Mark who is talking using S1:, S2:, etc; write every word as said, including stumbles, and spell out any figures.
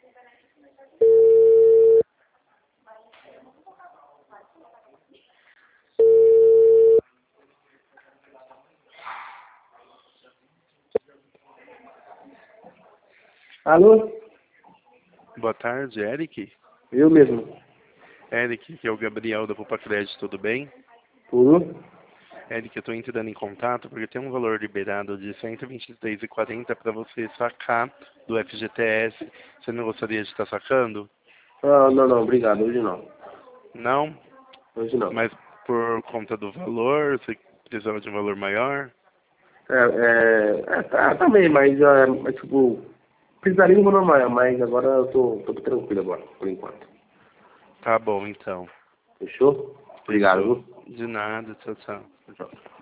S1: Alô?
S2: Boa tarde, Eric.
S1: Eu mesmo.
S2: Eric, que é o Gabriel da Poupa Crédito, tudo bem?
S1: Tudo?
S2: Eric, eu estou entrando em contato porque tem um valor liberado de cento e vinte e três reais e quarenta centavos para você sacar do F G T S. Você não gostaria de estar sacando?
S1: Ah, não, não, obrigado. Hoje não.
S2: Não?
S1: Hoje não.
S2: Mas por conta do valor, você precisava de um valor maior?
S1: É, é, é tá, também, mas, é, mas tipo, precisaria de uma normal, mas agora eu tô, tô tranquilo agora, por enquanto.
S2: Tá bom, então.
S1: Fechou? Obrigado,
S2: Fechou.
S1: viu?
S2: De nada, tchau, tchau.
S1: Tchau.